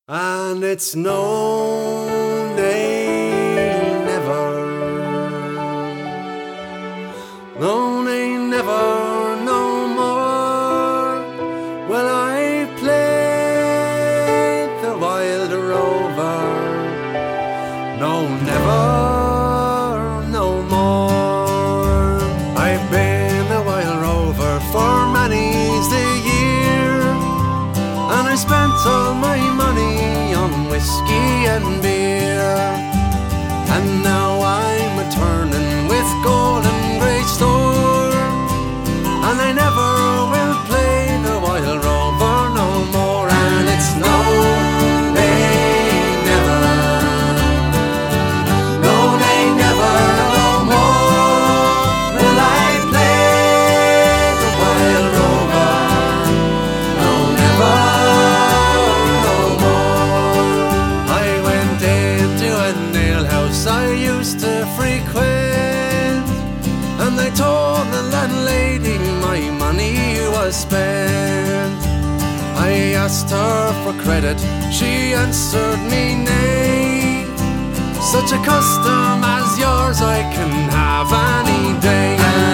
And it's no nay never, no nay never, no more will I play the wild rover. No, never, no more. I've been a wild rover for many's the year, and I spent all my money on whiskey and beer. And now I'm a-turning with gold and great store, and I never will play the wild rover no more. And it's no nay never, no nay never, no more will I play the wild rover. No, never, no more. I went into a nail house I used to frequent, and I told the landlady my money was spent. I asked her for credit, she answered me nay. Such a custom as yours I can have any day.